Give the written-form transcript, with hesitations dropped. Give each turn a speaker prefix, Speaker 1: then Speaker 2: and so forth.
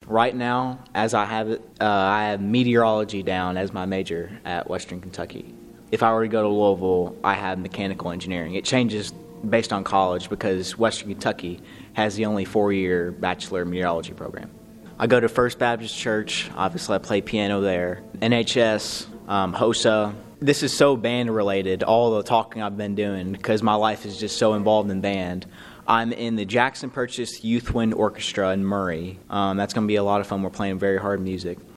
Speaker 1: Right now, as I have it, I have meteorology down as my major at Western Kentucky. If I were to go to Louisville, I have mechanical engineering. It changes based on college because Western Kentucky has the only 4-year bachelor meteorology program. I go to First Baptist Church. Obviously, I play piano there. NHS, HOSA. This is so band-related, all the talking I've been doing, because my life is just so involved in band. I'm in the Jackson Purchase Youth Wind Orchestra in Murray. That's going to be a lot of fun. We're playing very hard music.